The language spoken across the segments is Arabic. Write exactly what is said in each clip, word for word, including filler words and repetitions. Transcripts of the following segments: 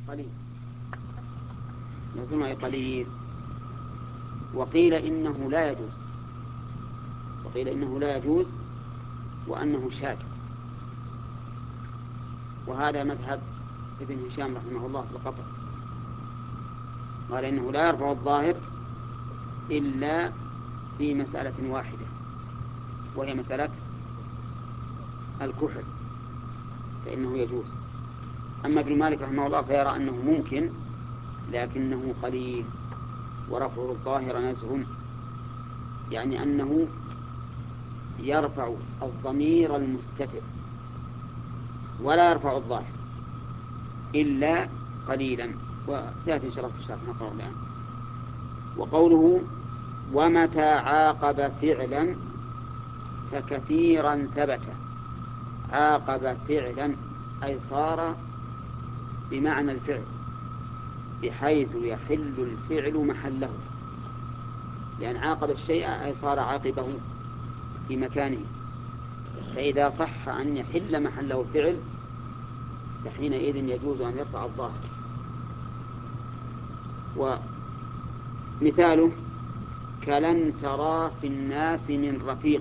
قليل، يظن أي قليل. وقيل إنه لا يجوز، وقيل إنه لا يجوز وأنه شاذ، وهذا مذهب ابن هشام رحمه الله بالقطع، قال إنه لا يرفع الظاهر إلا في مسألة واحدة وهي مسألة الكحل، فإنه يجوز. أما ابن مالك رحمه الله فيرى أنه ممكن لكنه قليل، ورفع الظاهر نزع، يعني أنه يرفع الضمير المستتر ولا يرفع الظاهر إلا قليلا، وسيأتي إن شاء الله في الشرح نقرأ الآن. وقوله ومتى عاقب فعلا فكثيرا ثبت، عاقب فعلا أي صار بمعنى الفعل بحيث يحل الفعل محله، لأن عاقب الشيء أي صار عاقبه في مكانه، فإذا صح أن يحل محله الفعل فحينئذ يجوز أن يرفع الظاهر. ومثاله كلن ترى في الناس من رفيق،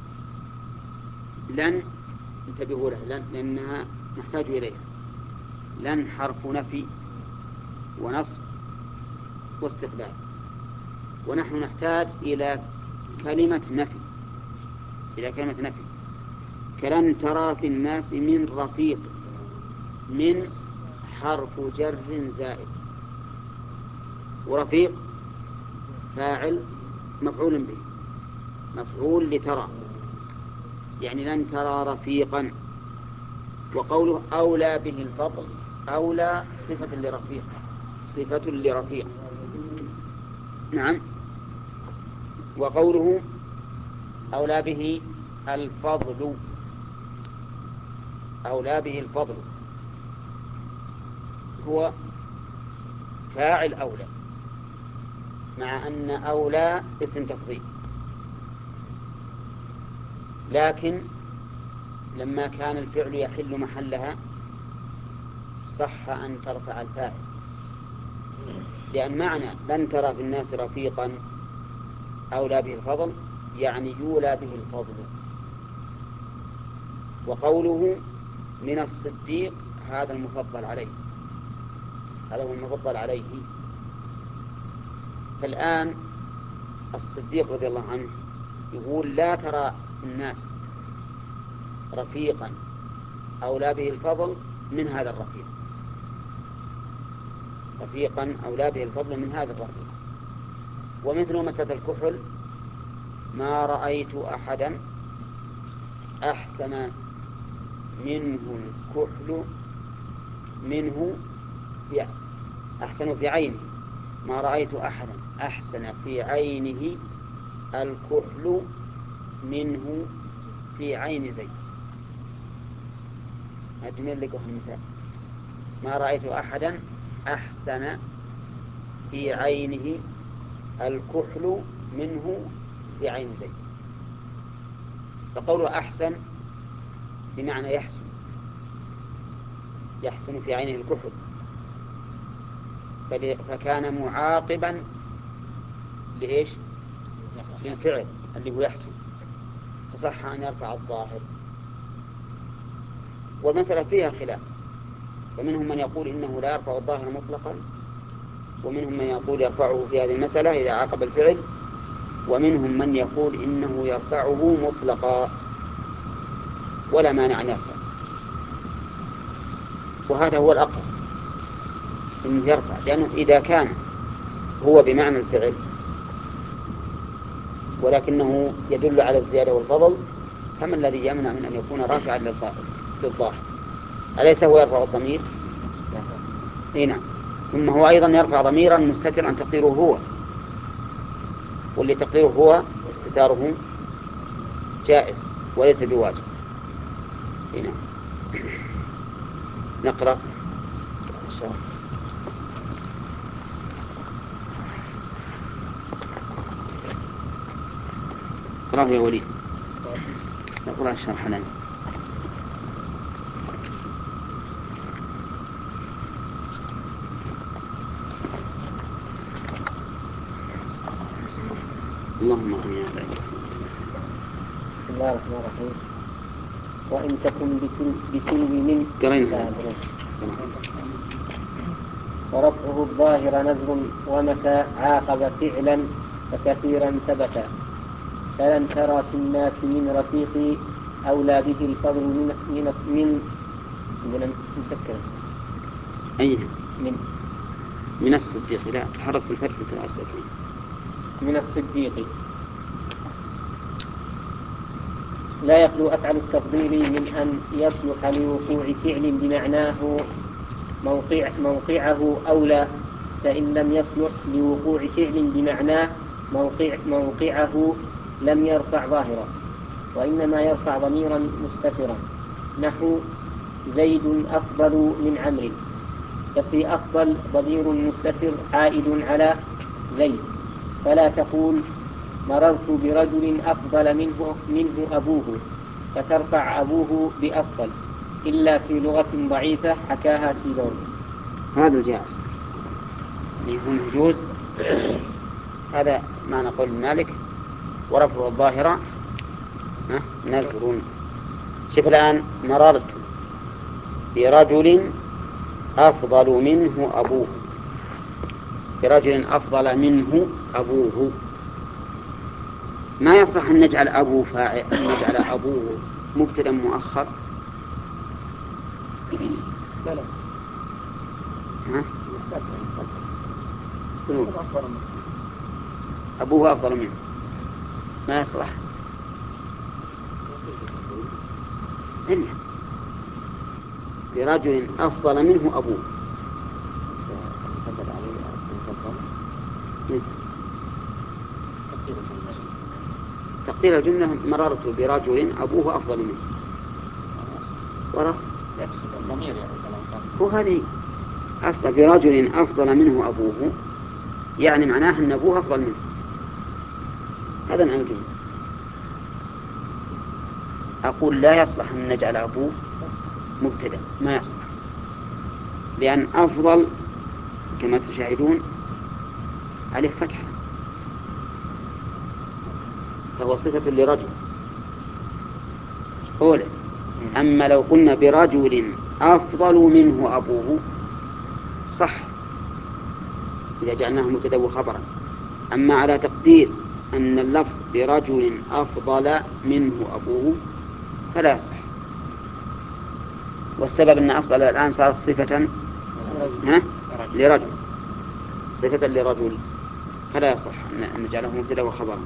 لن انتبهوا له لن لأنها نحتاج إليها، لن حرف نفي ونصب واستقبال، ونحن نحتاج إلى كلمة نفي، إلى كلمة نفي. كلن ترى في الناس من رفيق، من حرف جر زائد، ورفيق فاعل مفعول به، مفعول لترى، يعني لن ترى رفيقا. وقوله أولى به الفضل، أولى صفة لرفيق، صفة لرفيق، نعم. وقوله أولى به الفضل، أولى به الفضل هو فاعل أولى، مع أن أولى اسم تفضيل، لكن لما كان الفعل يحل محلها صح أن ترفع الفاعل، لأن معنى لن ترى في الناس رفيقا أولى به الفضل يعني يولى به الفضل. وقوله من الصديق هذا المفضل عليه، هذا هو المفضل عليه. فالآن الصديق رضي الله عنه يقول لا ترى الناس رفيقا أولى به الفضل من هذا الرفيق، رفيقا أولى به الفضل من هذا الرفيق. ومثل مسألة الكحل ما رأيت أحدا أحسن منه الكحل منه في أحسن في عينه، ما رأيت أحدا أحسن في عينه الكحل منه في عين زيد. أجمل لكم مثال، ما رأيت أحدا أحسن في عينه الكحل منه في عين زيد. فقوله أحسن بمعنى يحسن، يحسن في عينه الكحل، فكان معاقبا لإيش؟ للفعل اللي هو يحسن، فصح أن يرفع الظاهر. والمسألة فيها خلاف، فمنهم من يقول إنه لا يرفع الظاهر مطلقا، ومنهم من يقول يرفعه في هذه المسألة إذا عاقب الفعل، ومنهم من يقول إنه يرفعه مطلقا ولا مانع أن يرفع، وهذا هو الأقرب إنه يرفع، لأنه إذا كان هو بمعنى الفعل ولكنه يدل على الزيادة والفضل، فما الذي يمنع من أن يكون رافعا للظاهر؟ أليس هو يرفع الضمير؟ إيه نعم. ثم هو أيضا يرفع ضميرا مستترا تقديره هو، واللي تقديره هو استتاره جائز وليس بواجب. إيه نعم. نقرأ الشرح. اقرأه يا وليد، نقرأ الشرح لنا. اللهم اغننا بعلمك. بسم الله الرحمن الرحيم. وإن تكن بتلو من ورفعه الظاهر نزر ومتى عاقب فعلا فكثيرا ثبتا فلن ترى في الناس من رفيق أولى به الفضل من من من من مسكرة أين من من الصديق لا تحرك بالفتح مثل السكين من الصديق لا يخلو أفعل التفضيل من أن يصلح لوقوع فعل بمعناه موقع موقعه أولى فإن لم يصلح لوقوع فعل بمعناه موقع موقعه لم يرفع ظاهرا وإنما يرفع ضميرا مستترا نحو زيد أفضل من عمرو ففي أفضل ضمير مستتر عائد على زيد فلا تقول مررت برجل أفضل منه, منه أبوه فترفع أبوه بأفضل إلا في لغة ضعيفة حكاها سيلون. هذا الجائز يكون يجوز. هذا ما نقول مالك ورفع الظاهرة نزر. شوف الآن مررت برجل أفضل منه أبوه برجل أفضل منه أبوه ما يصح أن نجعل أبوه فاعل نجعل أبوه مبتدأ مؤخر بلى ها؟ أبوه أفضل منه ما يصلح إلا برجل أفضل منه أبوه تقدير الجملة مررت برجل أبوه أفضل منه ورق هو هذه أصلا برجل أفضل منه أبوه يعني معناه أن أبوه أفضل منه. هذا معنى الجملة. أقول لا يصلح أن نجعل أبوه مبتدأ ما يصلح لأن أفضل كما تشاهدون عليه فتحة فهو صفة لرجل أولا. أما لو قلنا برجل أفضل منه أبوه صح إذا جعلناه مبتدأ وخبرا. أما على تقدير أن اللفظ برجل أفضل منه أبوه فلا يصح. والسبب أن أفضل الآن صارت صفة لرجل صفة لرجل فلا يصح أن نجعله مبتدأ وخبرا.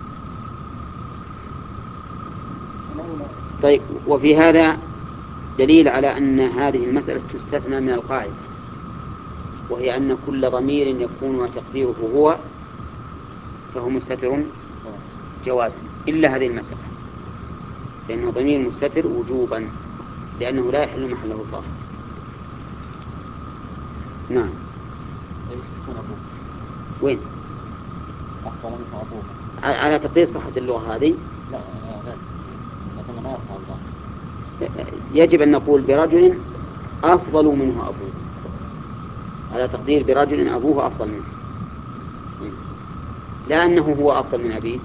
طيب وفي هذا دليل على أن هذه المسألة تستثنى من القاعدة وهي أن كل ضمير يكون تقديره هو فهو مستتر جوازا إلا هذه المسألة لأنه ضمير مستتر وجوبا لأنه لا يحل محله الظاهر. نعم وين أفضل منه أبوه على تقدير صحة اللغة هذه لا لكن ما يرفع الظاهر يجب أن نقول برجل أفضل منه أبوه على تقدير برجل أبوه أفضل منه لا أنه هو أفضل من أبيه.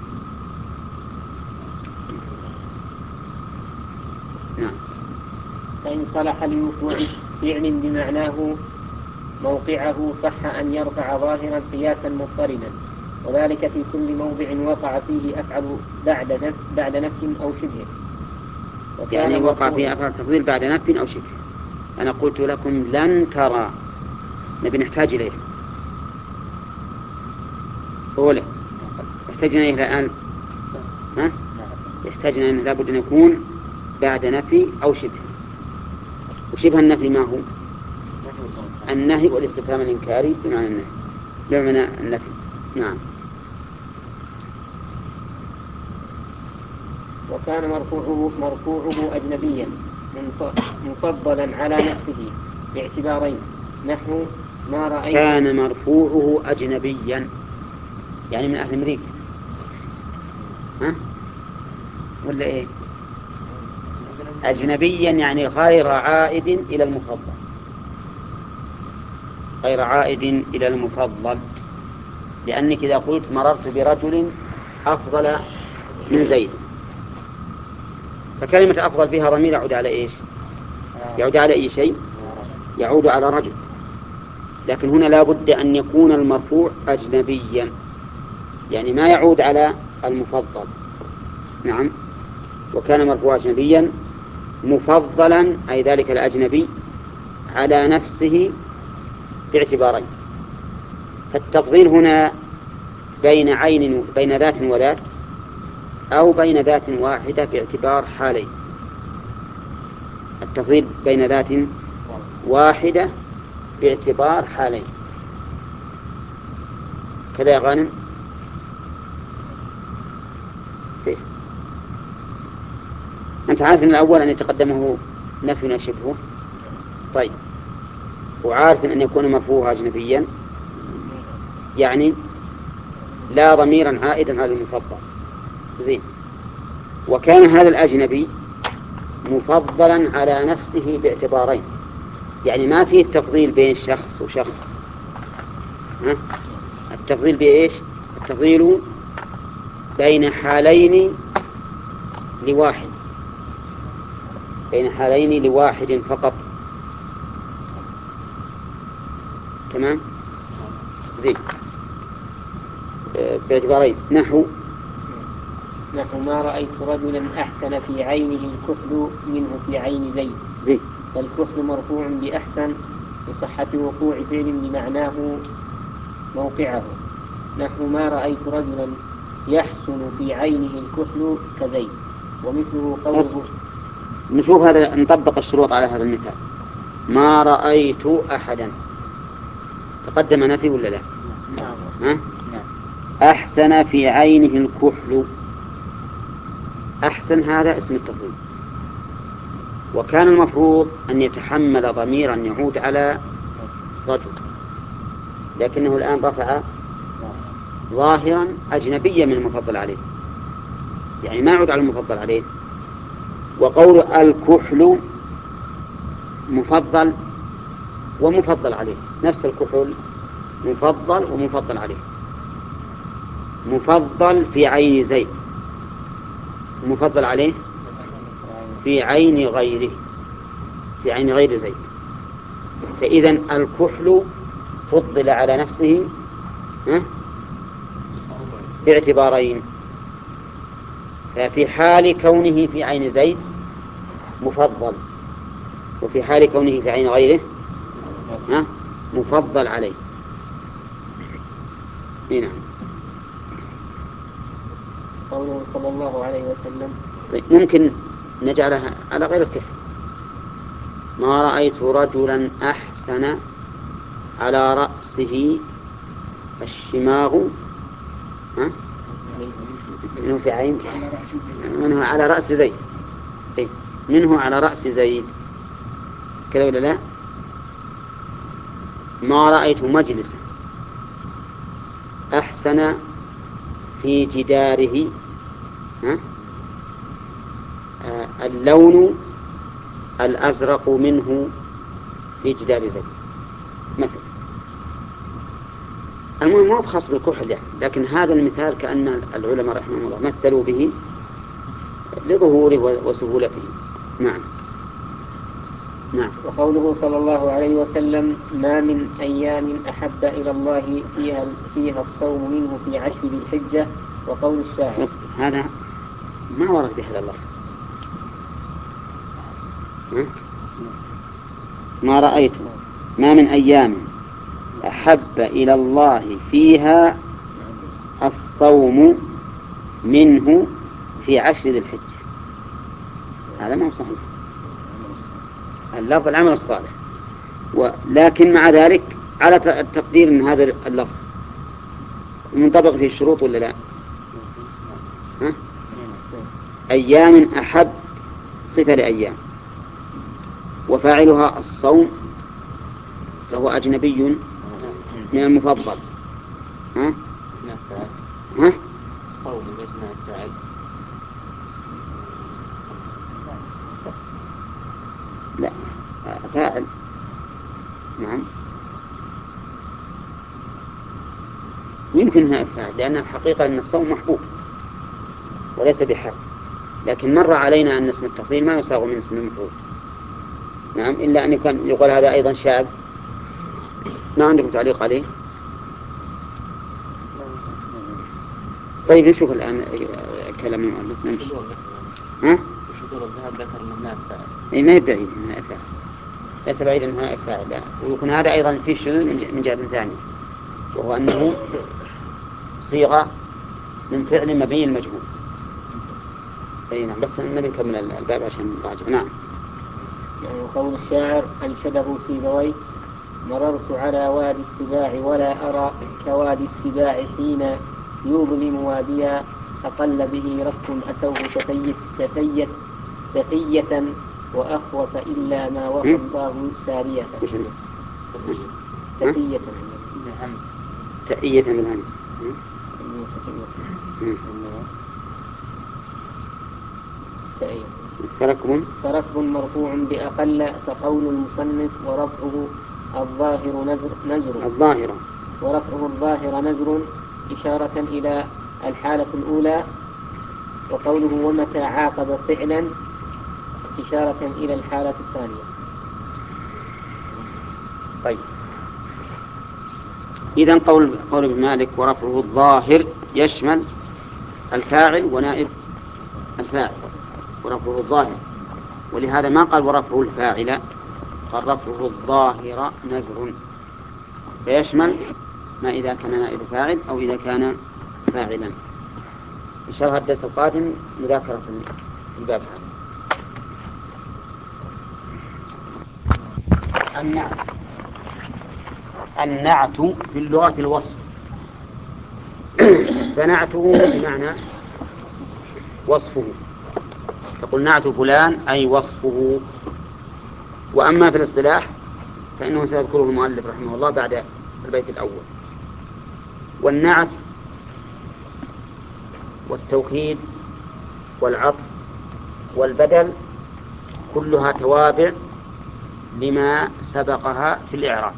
نعم. فإن صلح لوقوع فعل بمعناه موقعه صح أن يرفع ظاهرا قياسا مضطردا وذلك في كل موضع وقع فيه أفعل بعد نفي بعد نفي أو شبه يعني وقع فيه أفعل تفضيل بعد نفي أو شبه. أنا قلت لكم لن ترى نبي نحتاج إليه أولا يحتاجنا إليه الآن ها؟ يحتاجنا إنه لابد أن يكون بعد نفي أو شبه. وشبه النفي ما هو النهي والاستفهام الإنكاري بمعنى النهي بمعنى النفي. نعم. وكان مرفوعه مرفوعه أجنبيا مفضلا على نفسه باعتبارين نحو ما رأيت. كان مرفوعه أجنبيا يعني من أهل أمريكا ها ولا إيه؟ أجنبيا يعني غير عائد إلى المفضل غير عائد إلى المفضل لأنك إذا قلت مررت برجل أفضل من زيد. فكلمة أفضل فيها ضمير يعود على إيش؟ يعود على أي شيء؟ يعود على رجل. لكن هنا لا بد أن يكون المرفوع أجنبيا، يعني ما يعود على المفضل. نعم. وكان مرفوع أجنبيا مفضلا، أي ذلك الأجنبي، على نفسه باعتبارين. فالتفضيل هنا بين عين بين ذات وذات، أو بين ذات واحدة باعتبار حالين. التفضيل بين ذات واحدة باعتبار حالين. كذا يا غانم؟ كيف؟ أنت عارف من الأول أن يتقدمه نفي شبهه؟ طيب، وعارف أن يكون مرفوعا أجنبيا، يعني لا ضميرا عائدا على المفضل. زين. وكان هذا الأجنبي مفضلا على نفسه باعتبارين، يعني ما فيه التفضيل بين شخص وشخص. ها؟ التفضيل بإيش؟ التفضيل بين حالين لواحد، بين حالين لواحد فقط. تمام؟ زين. باعتبارين. نحو نحو ما رأيت رجلا أحسن في عينه الكحل منه في عين زيد. زين. فالكحل مرفوع بأحسن لصحة وقوع فعل بمعناه موقعه. نحو ما رأيت رجلا يحسن في عينه الكحل كزيد. ومثله قوله. نشوف هذا، نطبق الشروط على هذا المثال. ما رأيت أحدا، تقدم نفي ولا لا؟ نعم. ها؟ أحسن في عينه الكحل. أحسن هذا اسم التفضيل، وكان المفروض أن يتحمل ضميرا يعود على رجل، لكنه الآن رفع ظاهرا أجنبيا من المفضل عليه، يعني ما يعود على المفضل عليه. وقول الكحل مفضل ومفضل عليه، نفس الكحل مفضل ومفضل عليه. مفضل في عين زيد، مفضل عليه في عين غيره، في عين غير زيد. فإذا الكحل فضل على نفسه باعتبارين. ففي حال كونه في عين زيد مفضل، وفي حال كونه في عين غيره مفضل عليه. نعم. قوله صلى الله عليه وسلم. طيب، ممكن نجعلها على غير الكفر. ما رأيت رجلا أحسن على رأسه الشماغ منه في عين منه على رأس زيد. منه على رأس زيد كذا ولا لا؟ ما رأيت مجلسا أحسن في جداره آه اللون الأزرق منه في جدار زيد مثلا. المهم ما بخاص بالكحل يعني، لكن هذا المثال كأن العلماء رحمهم الله مثلوا به لظهوره وسهولته. نعم. نعم. وقوله صلى الله عليه وسلم ما من أيام أحب إلى الله فيها, فيها الصوم منه في عشر ذي الحجة. وقول الشاعر. هذا ما ورد بهذا اللفظ. ما رأيت ما من أيام أحب إلى الله فيها الصوم منه في عشر ذي الحجة. هذا ما هو صحيح. اللفظ العمل الصالح، ولكن مع ذلك على التقدير أن هذا اللفظ منطبق فيه الشروط ولا لا؟ ها؟ أيام أحب صفة لأيام، وفاعلها الصوم، فهو أجنبي من المفضل. ها؟ ها؟ الصوم ليس من الفاعل. لا، فاعل. نعم، يمكن هنا الفاعل، لأن الحقيقة أن الصوم محبوب وليس بحال. لكن مر علينا أن اسم التفضيل ما يصاغ من اسم المفعول. نعم، إلا أن يكون يقول هذا أيضا شاذ. ما عندكم تعليق عليه؟ طيب نشوف الآن كلام المؤلف. نمشي. ها؟ إيه ما يبعيد إنها إفعال، ليس بعيد إنها إفعال، لا. ويكون هذا أيضا في شذوذ من جهة ثانية، وهو أنه صيغة من فعل مبني المجهول. أي نعم، بس النبي نكمل الباب عشان نراجع. نعم. يعني قول الشاعر أنشده سيبويه: مررت على وادي السباع ولا أرى كوادي السباع حين يظلم واديا، أقل به ركب أتوه تفيت تفيت تفية وأخوف إلا ما وفى الله سارية. تفية تأية من الهمس. فركب فركب مرفوع بأقل، فقول المصنف ورفعه الظاهر نزر, نزر الظاهر ورفعه الظاهر نزر إشارة إلى الحالة الأولى، وقوله ومتى عاقب فعلا إشارة إلى الحالة الثانية. طيب، إذن قول قول ابن مالك ورفعه الظاهر يشمل الفاعل ونائب الفاعل، ورفعه الظاهر، ولهذا ما قال ورفعه الفاعل، قال رفعه الظاهر نزر، فيشمل ما إذا كان نائب فاعل أو إذا كان فاعلا. إن شاء الله الدرس القادم مذاكرة في الباب هذا. النعت. النعت في اللغة الوصف، فنعته بمعنى وصفه، تقول نعت فلان أي وصفه. وأما في الاصطلاح فإنه سيذكره المؤلف رحمه الله بعد البيت الأول. والنعت والتوكيد والعطف والبدل كلها توابع لما سبقها في الإعراب،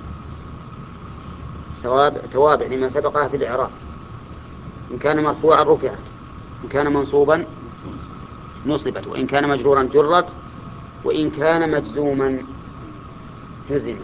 توابع لما سبقها في الإعراب. إن كان مرفوعا رفعت، إن كان منصوبا نصبت، وإن كان مجرورا جرت، وإن كان مجزوما جزمت.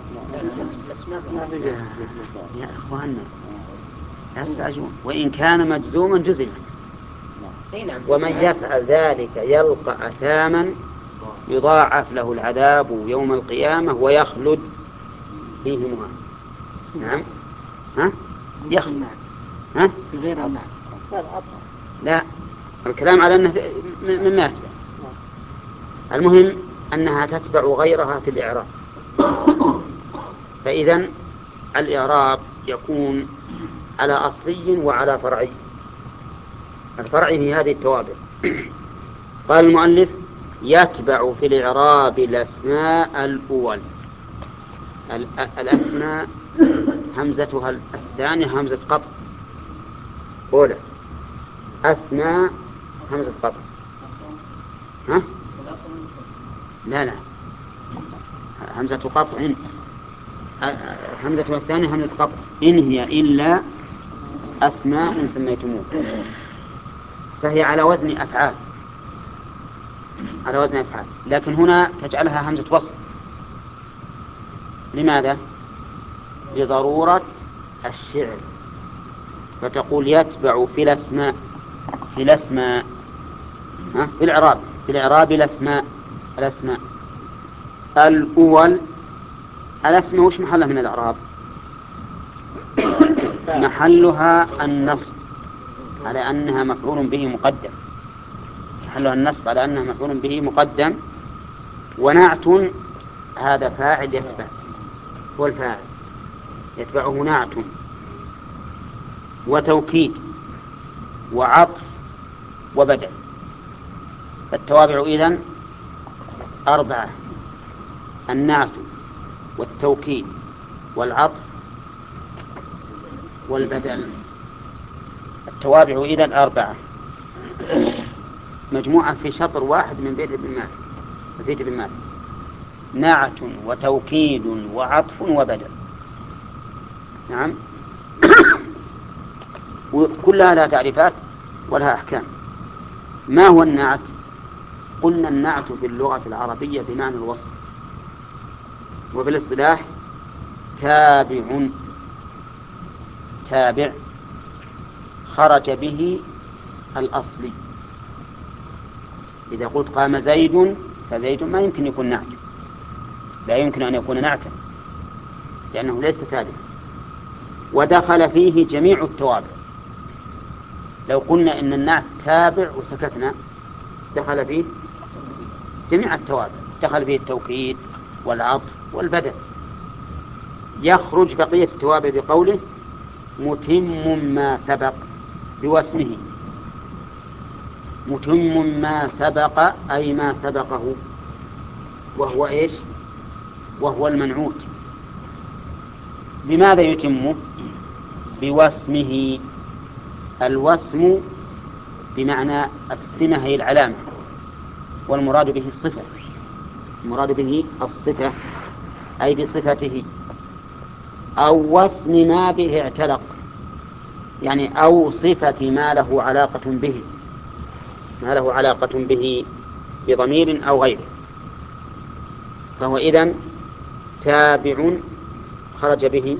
يا إخواننا أستعجون. وإن كان مجزوما جزمت. ومن يفعل ذلك يلقى أثاما يضاعف له العذاب يوم القيامة ويخلد فيه مهانا. نعم. ها؟ يخلد. ها؟ غير النعم. لا، الكلام على أنه من مات. المهم أنها تتبع غيرها في الإعراب. فإذن الإعراب يكون على أصلي وعلى فرعي. الفرعي في هذه التوابع. قال المؤلف يتبع في الإعراب الأسماء الأول. الأسماء همزتها الثانية همزة قطع أولى، أسماء همزة قطع. ها؟ لا لا، همزة قطع، همزة الثانية همزة قطع. إن هي إلا أسماء سميتموه، فهي على وزن أفعال، على وزن أفعال، لكن هنا تجعلها همزة وصل. لماذا؟ لضرورة الشعر، فتقول يتبع في الأسماء، في الأسماء ها؟ في الإعراب، في الإعراب الأسماء، الأسماء الأول. الأسماء وش محلها من الإعراب؟ محلها النصب على أنها مفعول به مقدم، محلها النصب على أنها مفعول به مقدم. ونعت هذا فاعل يتبع، هو الفاعل يتبعه نعت، وتوكيد وعطف وبدل. فالتوابع إذن أربعة: النعت والتوكيد والعطف والبدل. التوابع إذن أربعة مجموعة في شطر واحد من بيت ابن مالك، بيت ابن مالك: نعت وتوكيد وعطف وبدل. نعم. وكلها لها تعريفات ولها أحكام. ما هو النعت؟ قلنا النعت في اللغة العربية بمعنى الوصف، وفي الاصطلاح تابع تابع خرج به الأصلي. إذا قلت قام زيد فزيد ما يمكن يكون نعت، لا يمكن أن يكون نعتا لأنه ليس تابعا. ودخل فيه جميع التوابع. لو قلنا إن النعت تابع وسكتنا دخل فيه جميع التوابع، دخل فيه التوكيد والعطف والبدل. يخرج بقية التوابع بقوله متم ما سبق بواسمه. متم ما سبق أي ما سبقه، وهو إيش؟ وهو المنعوت. بماذا يتمه؟ بواسمه. الوسم بمعنى السمة هي العلامة، والمراد به الصفة. المراد به الصفة أي بصفته، أو وصم ما به اعتلق، يعني أو صفة ما له علاقة به، ما له علاقة به بضمير أو غيره. فهو إذن تابع خرج به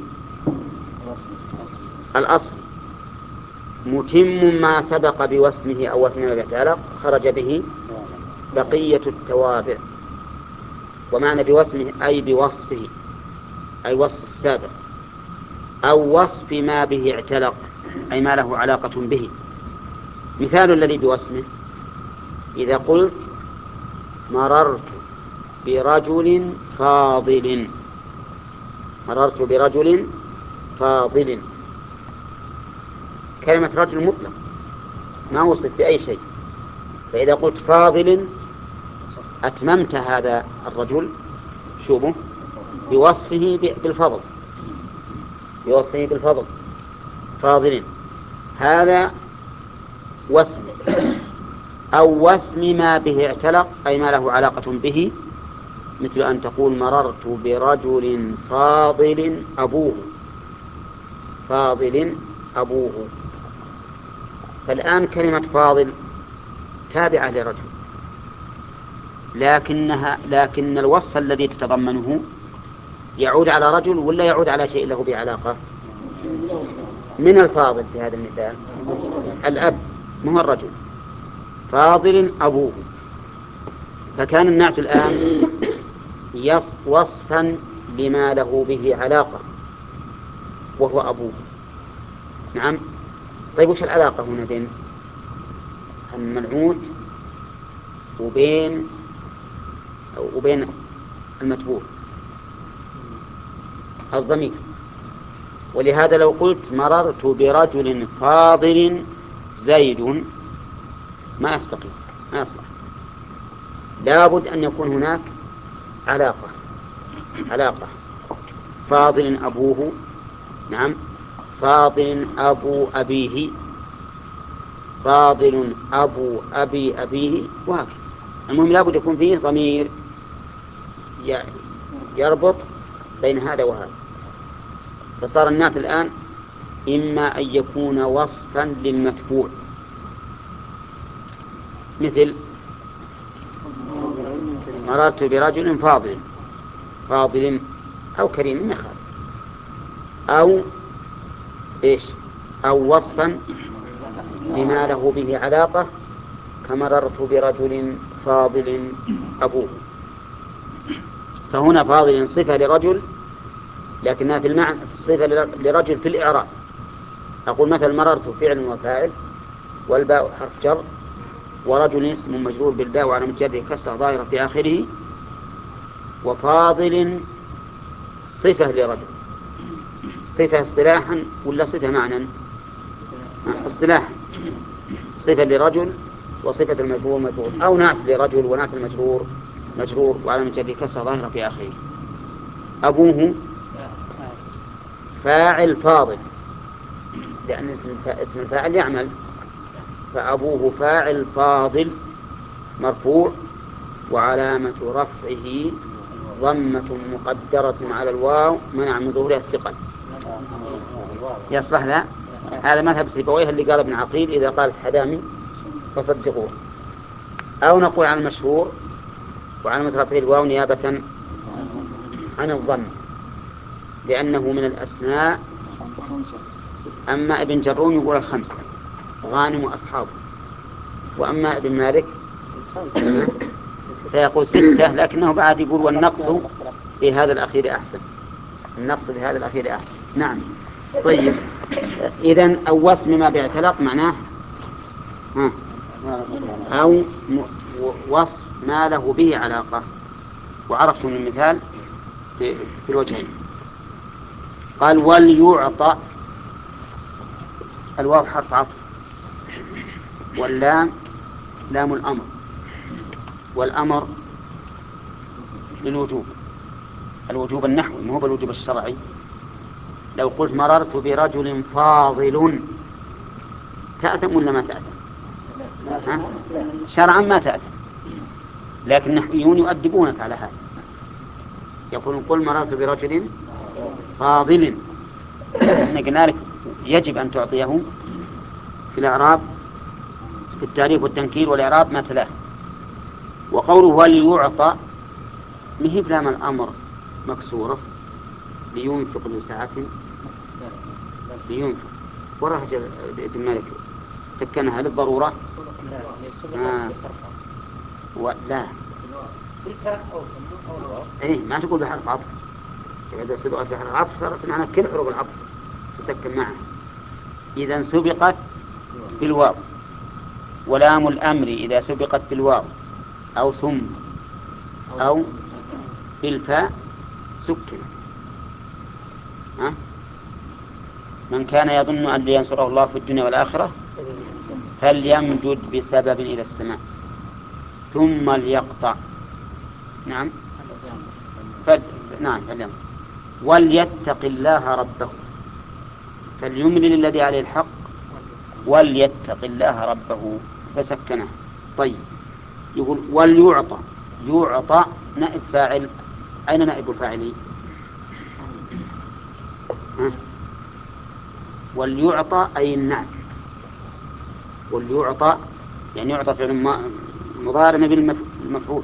الأصل. متم ما سبق بوسمه أو وسم ما به اعتلق خرج به بقية التوابع. ومعنى بوسمه أي بوصفه، أي وصف السابق، أو وصف ما به اعتلق أي ما له علاقة به. مثال الذي بوسمه: إذا قلت مررت برجل فاضل، مررت برجل فاضل، كلمة رجل مطلق ما وصف بأي شيء، فإذا قلت فاضل أتممت هذا الرجل شوفه بوصفه بالفضل، بوصفه بالفضل فاضل، هذا وسم. أو وسم ما به اعتلق أي ما له علاقة به، مثل أن تقول مررت برجل فاضل أبوه، فاضل أبوه. فالآن كلمة فاضل تابعة لرجل، لكنها لكن الوصف الذي تتضمنه يعود على رجل ولا يعود على شيء له بعلاقة؟ من الفاضل في هذا المثال الأب، ما هو الرجل. فاضل أبوه، فكان النعت الآن وصفا لما له به علاقة وهو أبوه. نعم. طيب وش العلاقة هنا بين المنعوت وبين وبين المتبوع؟ الضمير. ولهذا لو قلت مررت برجل فاضل زيد ما يستقيم، ما يصلح، لابد أن يكون هناك علاقة، علاقة. فاضل أبوه، نعم، فاضل أبو أبيه، فاضل أبو أبي أبيه، وهكذا. المهم لابد يكون فيه ضمير يربط بين هذا وهذا. فصار النعت الآن إما أن يكون وصفا للمتبوع، مثل مررت برجل فاضل، فاضل أو كريم ما يخالف، أو إيش، أو وصفا لما له به علاقة، كمررت برجل فاضل أبوه. فهنا فاضل صفة لرجل، لكنها في المعنى في الصفة لرجل في الإعراب. أقول مثل مررت فعل وفاعل والباء حرف جر، ورجل اسم مجرور بالباء وعلى مجرد كسر ظاهرة في آخره، وفاضل صفة لرجل. صفة اصطلاحا ولا صفة معنى؟ اصطلاحا صفة لرجل وصفة المجرور مجرور، أو نعت لرجل ونعت المجرور مجرور وعلى مجرد كسر ظاهرة في آخره. أبوه فاعل فاضل، لأن اسم الفاعل يعمل، فأبوه فاعل فاضل مرفوع وعلامة رفعه ضمة مقدرة على الواو منع من ظهورها الثقل. يصلح لا؟ هذا مذهب سيبويه اللي قال ابن عقيل إذا قال حدامي فصدقوه. أو نقول عن المشهور وعن مترفع الواو نيابة عن الظن لأنه من الأسماء. أما ابن جرون يقول الخمسة غانم وأصحابه، وأما ابن مالك فيقول ستة، لكنه بعد يقول والنقص في هذا الأخير أحسن، النقص في هذا الأخير أحسن. نعم. طيب إذن أو وصف ما باعتلاق معناه ها أو وصف ما له به علاقة، وعرفتم المثال في, في الوجهين. قال وليعطى، الواو حرف عطف، واللام لام الأمر، والأمر للوجوب، الوجوب النحوي مو بالوجوب الشرعي. لو قلت مررت برجل فاضل تأثم ولا ما تأثم؟ شرعا ما تأثم، لكن النحويون يؤدبونك على هذا، يقولون قل مررت برجل فاضل، احنا قلنا لك يجب أن تعطيه في الإعراب في التعريف والتنكير والإعراب ما تلاه. وقوله وليعطى مهب لام الأمر مكسورة لينفق ذو ساعة لينفق، ورهج ابن مالك سكنها للضرورة. آه. ولا ايه ما تقول بحرف عطف، إذا سبقت بحرف عطف صارت معنى كل حروف العطف تسكن معها. إذا سبقت بالواو، ولام الأمر إذا سبقت بالواو أو ثم أو بالفاء سكن. ها؟ من كان يظن أن لينصره الله في الدنيا والآخرة فليمدد بسبب إلى السماء ثم ليقطع. نعم فل... نعم فليمدد وليتق الله ربه، فليملل الذي عليه الحق وليتق الله ربه فسكنه. طيب يقول وليعطى، يعطى نائب فاعل، أين نائب الفاعل؟ وليعطى أي النعت، وليعطى يعني يعطى فعل مضارع بالمفعول.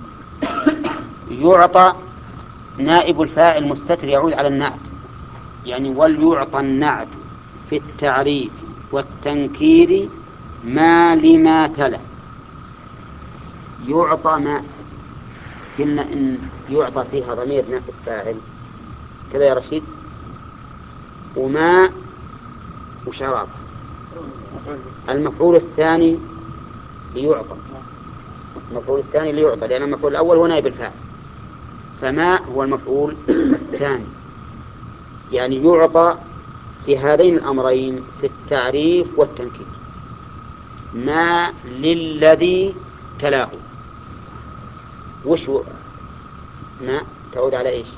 يعطى نائب الفاعل مستتر يعود على النعت، يعني وليعطى النعت في التعريف والتنكير ما لما تلا. يعطى ما قلنا إن يعطى فيها ضمير نائب فاعل كذا يا رشيد، وما وشراب المفعول الثاني ليعطى، المفعول الثاني ليعطى لأن المفعول الأول هو نائب الفاعل، فما هو المفعول الثاني. يعني يعطى في هذين الأمرين في التعريف والتنكير ما للذي تلاه. وش ما تعود على إيش؟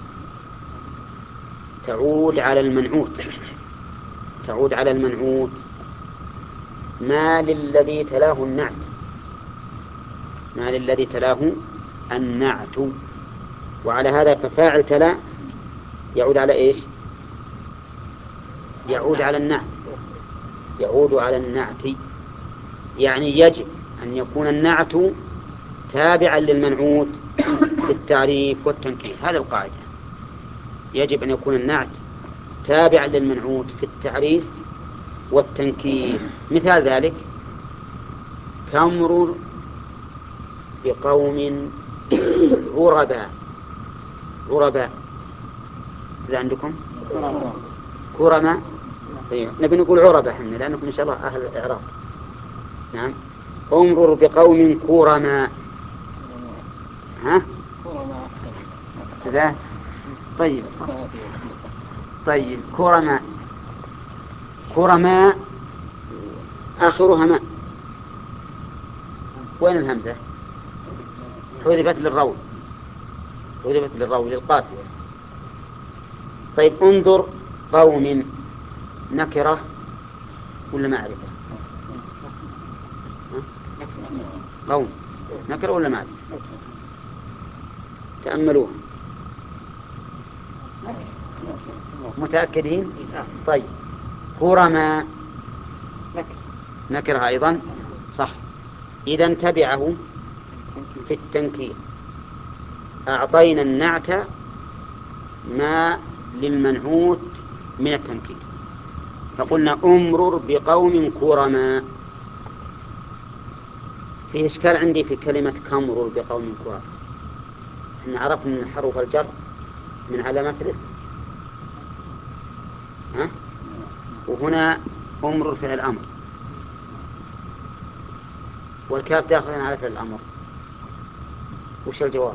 تعود على المنعوت، تعود على المنعوت. ما للذي تلاه النعت، ما للذي تلاه النعت. وعلى هذا ففاعل تلا يعود على إيش؟ يعود على النعت، يعود على النعت. يعني يجب أن يكون النعت تابعا للمنعوت في التعريف والتنكير. هذا القاعدة، يجب أن يكون النعت تابعا للمنعوت في التعريف والتنكير. مثال ذلك تمرر بقوم غرباء، غرباء إذا عندكم كرماء، طيب. نبي نقول عربة احنا لأنكم إن شاء الله أهل الإعراب. نعم انظر بقوم كرماء. ها سذا طيب صح. طيب كرماء، كرماء آخرها ماء، وين الهمزة؟ حذفت للروي، حذفت للروي للقافية. طيب انظر قوم نكرة ولا معرفة؟ قوم نكرة ولا معرفة؟ تأملوها متأكدين؟ طيب كرماء نكرها أيضا صح. إذا تبعه في التنكير. أعطينا النعت ما للمنعوت من التنكير، فقلنا أمرر بقوم كرماء. في إشكال عندي في كلمة كمرر بقوم كرماء. احنا عرفنا من حروف الجر من علامات الاسم، ها؟ وهنا أمرر فعل الأمر، والكاف داخل على فعل الأمر. وش الجواب؟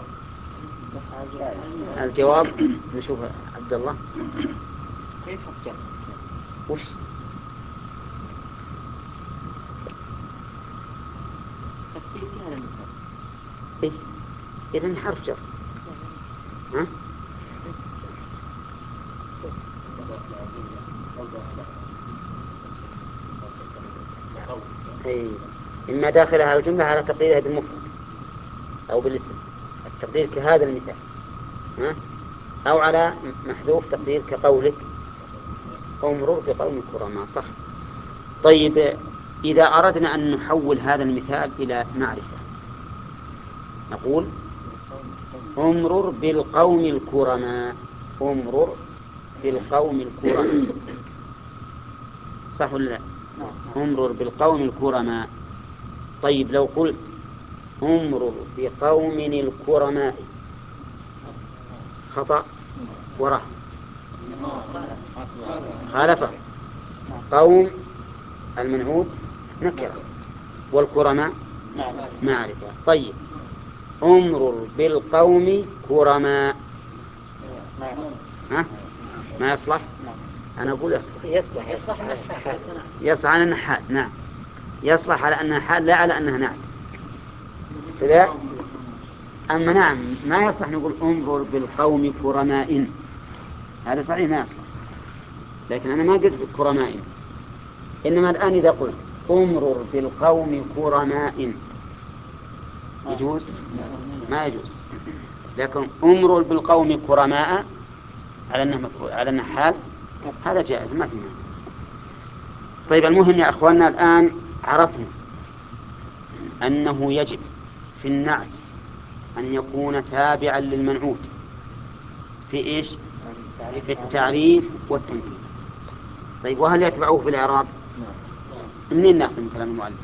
الجواب نشوف عبد الله كيف جر؟ وش تفسير هذا المثال؟ إيه؟ إذن حرف جر، ها؟ أي إما داخلها على الجملة على تقديرها بالمفرد أو بالاسم، التقدير كهذا المثال، ها؟ أو على محذوف تقدير كقولك أمرر بقوم كرماء. صح. طيب، إذا أردنا أن نحول هذا المثال إلى معرفة نقول أمرر بالقوم الكرماء. أمرر بالقوم الكرماء، صح ولا لا؟ أمرر بالقوم الكرماء. طيب، لو قلت أمرر بقوم الكرماء خطأ وراه خالفه. قوم المنعوت نكرة والكرماء معرفة. طيب، أمرر بالقوم كرماء، ها؟ ما يصلح؟ أنا أقول يصلح. يصلح يصلح يصلح على أنها حال. نعم، يصلح على أنها حال لا على أنها نعت. لا. أما نعم ما يصلح نقول أمرر بالقوم كرماء، هذا صحيح ما يصلح، لكن أنا ما قلت كرماء. إنما الآن إذا قلت أمرر بالقوم كرماء يجوز؟ ما يجوز. لكن أمرر بالقوم كرماء على أنه مفعول على أنه حال، هذا جائز ما في مانع. طيب، المهم يا أخواننا الآن عرفنا أنه يجب في النعت أن يكون تابعا للمنعوت في إيش؟ في التعريف والتنكير. طيب، وهل يتبعه في الإعراب؟ منين نأخذ من كلام المؤلف؟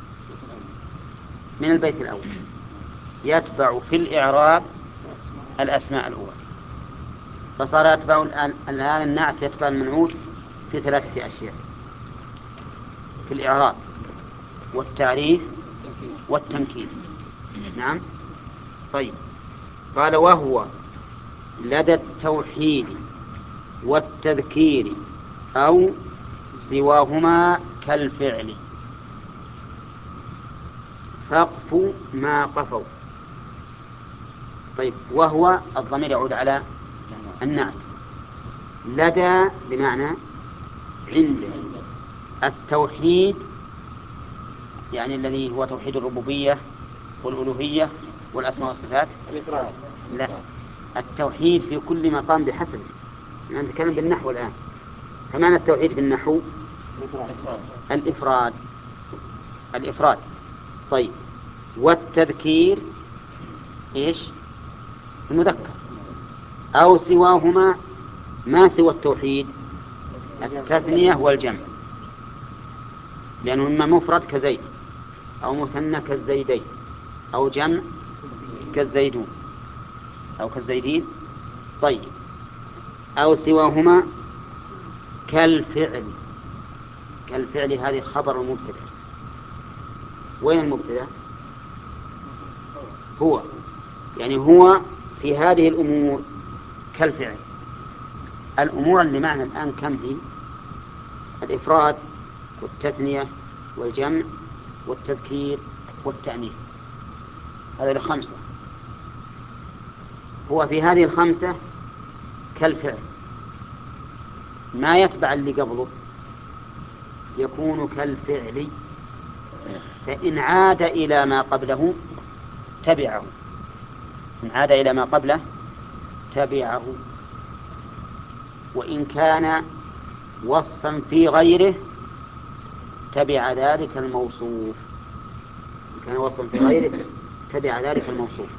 من البيت الأول. يتبع في الإعراب الأسماء الأولى، فصار يتبع الآن, الآن النعت يتبع المنعوت في ثلاثة أشياء: في الإعراب والتعريف والتنكير. نعم. طيب، قال وهو لدى التوحيد والتذكير أو سواهما كالفعل فاقف ما قفوا. طيب، وهو الضمير يعود على النعت. لدى بمعنى عند. التوحيد يعني الذي هو توحيد الربوبية والألوهية والأسماء والصفات. لا، التوحيد في كل مقام بحسب. نتكلم بالنحو الآن. فمعنى التوحيد بالنحو الإفراد. الإفراد. طيب، والتذكير إيش؟ المذكر. أو سواهما ما سوى التوحيد التثنية والجمع، لأنه إما مفرد كزيد أو مثنى كالزيدين أو جمع كالزيدون أو كالزيدين. طيب، أو سواهما كالفعل. كالفعل هذه خبر المبتدأ. وين المبتدأ؟ هو، يعني هو في هذه الأمور كالفعل. الأمور اللي معنا الآن كم هي؟ الإفراد والتثنية والجمع والتذكير والتأنيث، هذه الخمسة. هو في هذه الخمسة كالفعل، ما يتبع اللي قبله يكون كالفعل، فإن عاد إلى ما قبله تبعه. إن عاد إلى ما قبله تبعه، وإن كان وصفا في غيره تبع ذلك الموصوف. إن كان وصفا في غيره تبع ذلك الموصوف.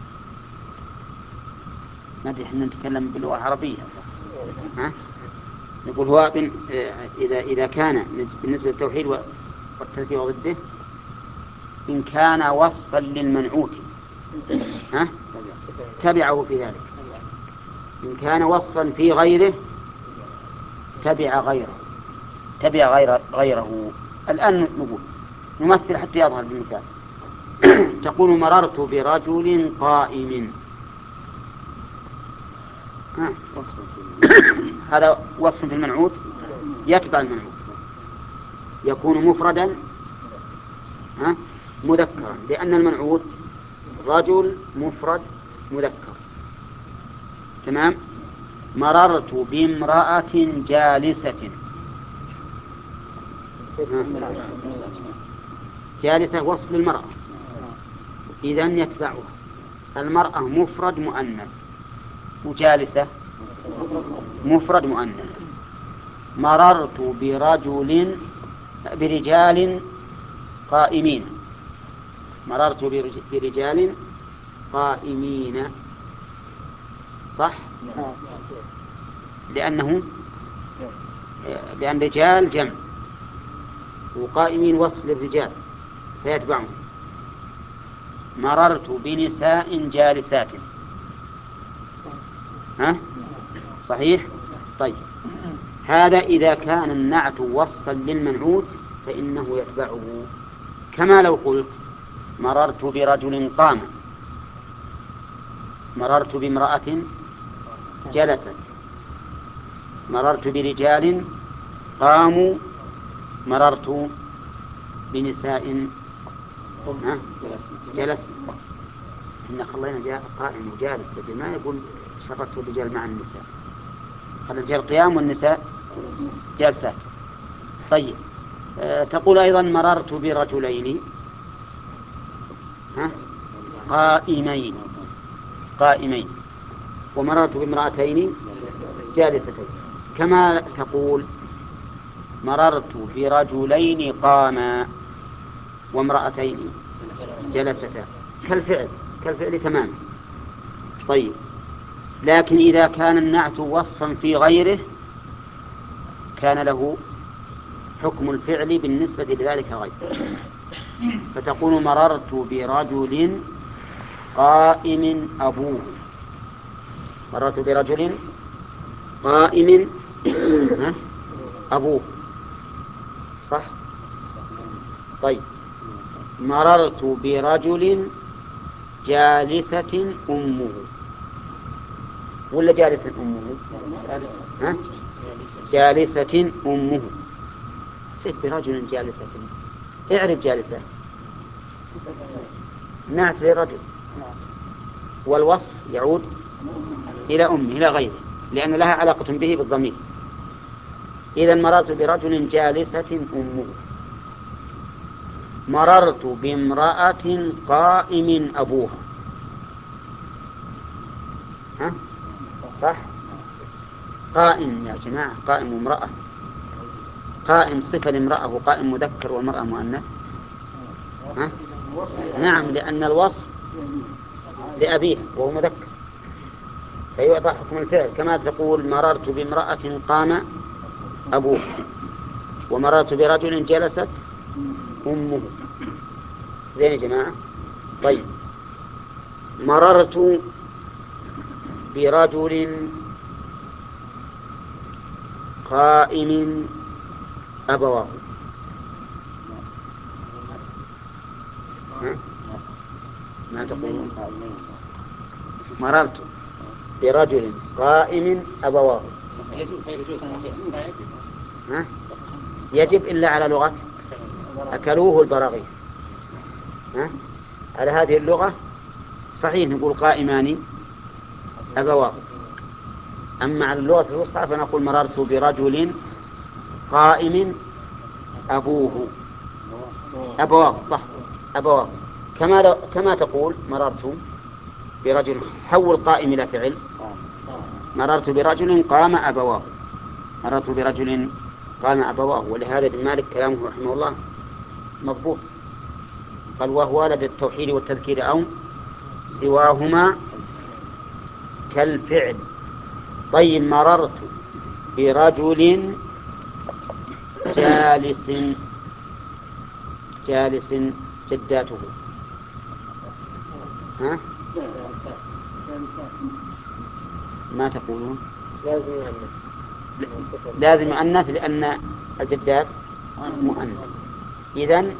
ما أدري إحنا نتكلم باللغة العربية. ها؟ نقول هو إذا إذا كان بالنسبة للتوحيد والتنفيذ وضده إن كان وصفا للمنعوت ها؟ تبعه في ذلك. إن كان وصفا في غيره تبع غيره تبع غير غيره. الآن نقول نمثل حتى يظهر بالمثال. تقول مررت برجل قائم. ها؟ هذا وصف في المنعوت يتبع المنعوت، يكون مفردا ها؟ مذكرا، لأن المنعوت رجل مفرد مذكر. تمام. مررت بامرأة جالسة. جالسة وصف للمرأة، إذن يتبعها. المرأة مفرد مؤنث، وجالسة مفرد مؤنث. مررت برجل برجال قائمين. مررت برجال قائمين صح؟ لأنه لأن رجال جمع وقائمين وصف للرجال فيتبعهم. مررت بنساء جالسات. ها؟ صحيح؟ طيب، هذا إذا كان النعت وصفا للمنعوت فإنه يتبعه، كما لو قلت مررت برجل قام، مررت بامرأة جلست، مررت برجال قاموا، مررت بنساء جلس. إن خلينا جاء قائم وجالس، لكن ما يقول شرطت الرجال مع النساء، خلى الرجال قيام والنساء جالسات. طيب، أه تقول أيضا مررت برجلين ها؟ قائمين قائمين ومررت بامرأتين جالستين، كما تقول مررت برجلين قاما وامرأتين جلستا، كالفعل كالفعل تماما. طيب، لكن إذا كان النعت وصفا في غيره كان له حكم الفعل بالنسبة لذلك غير. فتقول مررت برجل قائم أبوه. مررت برجل قائم أبوه صح؟ طيب، مررت برجل جالسة أمه. ولا جالسة أمه؟ ها؟ جالسة أمه. سيد برجل جالسة، اعرف جالسة نعت لرجل، والوصف يعود إلى أمه إلى غيره، لأن لها علاقة به بالضمير. إذا مررت برجل جالسة أمه. مررت بامرأة قائم أبوها. ها؟ صح؟ قائم يا جماعة، قائم امرأة. قائم صفة لامرأة وقائم مذكر والمرأة مؤنث. ها؟ نعم، لأن الوصف لأبيه وهو مذكر فيعطى حكم الفعل، كما تقول مررت بامرأة قام أبوه، ومررت برجل جلست أمه. زين يا جماعة. طيب، مررت برجل قائم أبواه. ها؟ ما تقولون؟ مررت برجل قائم أبواه. ها؟ يجب إلا على لغة أكلوه البراغيث. ها؟ على هذه اللغة صحيح نقول قائمان أبواه، أما على اللغة الوسطى فنقول مررت برجل قائم أبوه. أبواه صح، أبواه. كما لو كما تقول مررت برجل، حول قائم إلى فعل. مررت برجل قام أبواه. مررت برجل قام أبواه. ولهذا ابن مالك كلامه رحمه الله مضبوط. قال وهو لدى التوحيد والتذكير أو سواهما كالفعل. طيب مررت برجل جالس جالس جداته، ها؟ ما تقولون؟ لازم يؤنث. لازم يؤنث لأن الجدات مؤنث. إذن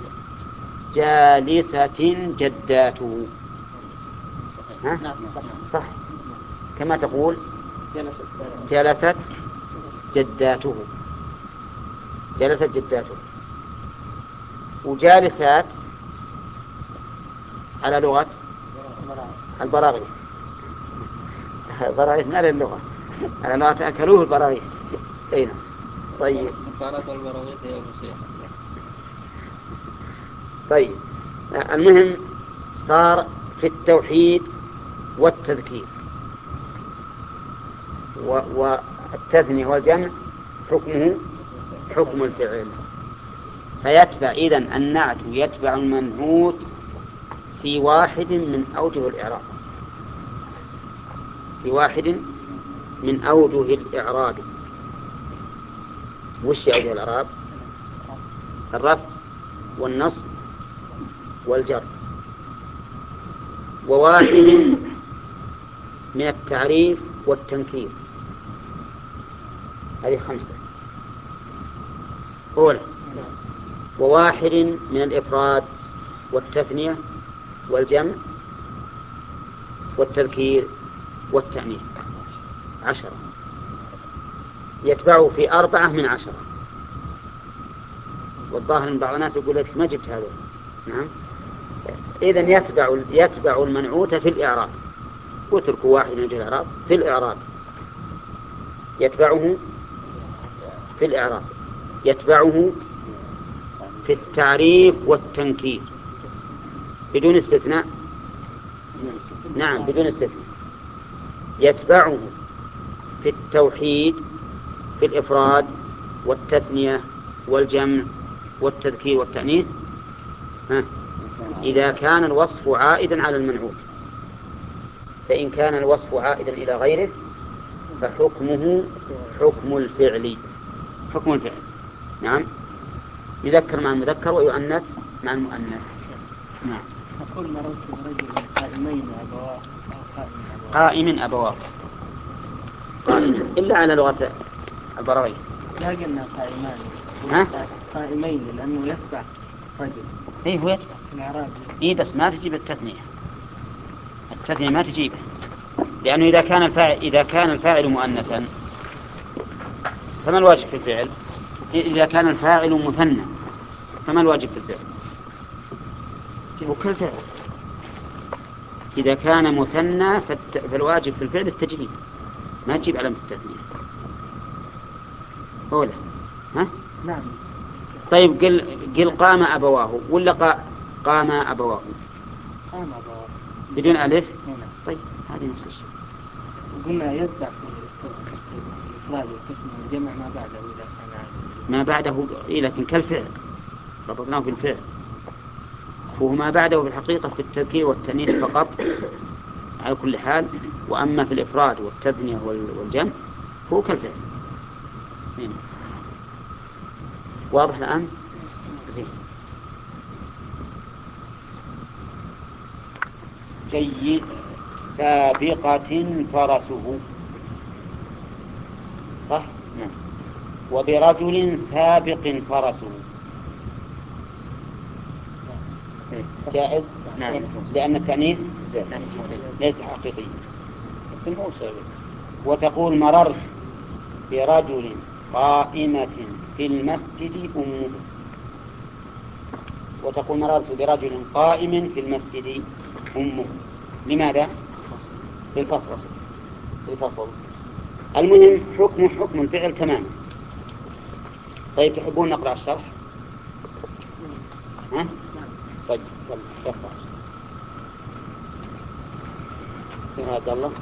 جالسة جداته، ها؟ صح. كما تقول جلست جداته، جلست جداته. وجالسات على لغة البراغيث، البراغيث ما للغة، على لغة أكلوه البراغيث. أين؟ طيب. طيب المهم صار في التوحيد والتذكير والتثنية والجمع حكمه حكم الفعل، فيتبع إذن النعت يتبع المنعوت في واحد من أوجه الإعراب، في واحد من أوجه الإعراب. وش أوجه الإعراب؟ الرفع والنصب والجر، وواحد من التعريف والتنكير. هذه خمسة. أولى وواحد من الإفراد والتثنية والجمع والتذكير والتأنيث. عشرة. يتبعه في أربعة من عشرة. والظاهر أن بعض الناس يقول لك ما جبت هذا. نعم. إذن يتبع يتبع المنعوت في الإعراب، وتركوا واحد من الإعراب في الإعراب. يتبعه في الإعراب، يتبعه في التعريف والتنكير بدون استثناء. نعم بدون استثناء. يتبعه في التوحيد في الإفراد والتثنية والجمع والتذكير والتأنيث، ها، إذا كان الوصف عائدا على المنعوت. فإن كان الوصف عائدا إلى غيره فحكمه حكم الفعل، حكم الفعل. نعم. يذكر مع المذكر ويؤنث مع المؤنث. نعم. أقول مررت برجل قائمين أبواه قائم أبواه، قائم إلا على لغة البراغيث. لا قلنا قائمان. ها؟ قائمين لأنه يتبع رجل. إيه هو يتبع الإعراب. إيه بس ما تجيب التثنية، التثنية ما تجيبه، لأنه إذا كان الفاعل إذا كان الفاعل مؤنثا فما الواجب في الفعل؟ إذا كان الفاعل مثنى فما الواجب في الفعل؟ وكل فعل إذا كان مثنى فالواجب في الفعل التجديد، ما تجيب علامة التثنية. أولى. ها؟ نعم. طيب قل قل قام أبواه ولا قام أبواه؟ قام أبواه بدون ألف. هنا. طيب هذه نفس الشيء. قلنا يتبع في الإفراد والتثنية والجمع ما بعده إذا كان ما بعده إيه لكن كالفعل ربطناه بالفعل، فهو ما بعده في الحقيقة في التذكير والتأنيث فقط على كل حال. وأما في الإفراد والتثنية والجمع هو كالفعل. هنا. واضح الآن؟ زين. جيد. سابقة فرسه، صح؟ نعم. وبرجل سابق فرسه جائز. نعم لأن التأنيث ليس حقيقي. وتقول مررت برجل قائمة في المسجد أمه، وتقول مررت برجل قائم في المسجد أمه. لماذا؟ للفصل. للفصل. المهم حكم حكم الفعل تماما. طيب تحبون نقرأ الشرح؟ ها؟ طيب يلا اقرأ. يا عبد الله.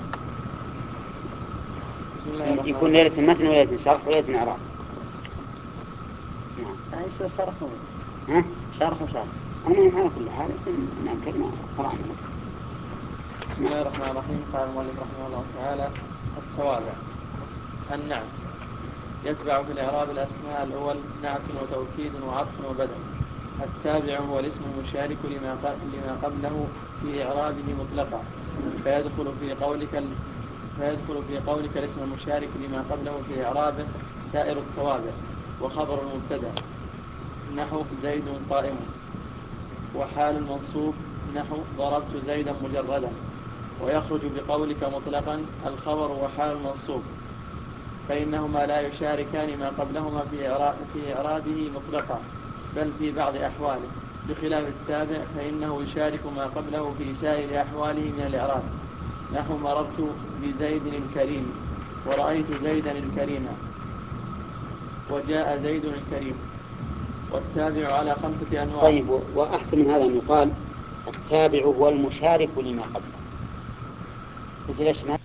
يكون ليلة المتن وليلة شرح وليلة إعراب. نعم. شرح ها؟ شرح وشرح. أنا على كل حال نعم كلمة قرآن. بسم الله الرحمن الرحيم. قال المؤلف رحمه الله تعالى: التوابع. النعت يتبع في الإعراب الأسماء الأول نعت وتوكيد وعطف وبدل. التابع هو الاسم المشارك لما لما قبله في إعرابه مطلقا، فيدخل في قولك ال... فيدخل في قولك الاسم المشارك لما قبله في إعرابه سائر التوابع وخبر المبتدأ نحو زيد قائم، وحال المنصوب نحو ضربت زيدا مجردا. ويخرج بقولك مطلقا الخبر وحال المنصوب، فإنهما لا يشاركان ما قبلهما في إعرابه مطلقا بل في بعض أحواله، بخلاف التابع فإنه يشارك ما قبله في سائر أحواله من الإعراب نحو مررت بزيد الكريم، ورأيت زيدا الكريم، وجاء زيد الكريم. والتابع على خمسة أنواع. طيب، وأحسن من هذا أن يقال التابع هو المشارك لما قبله، مثل إيش؟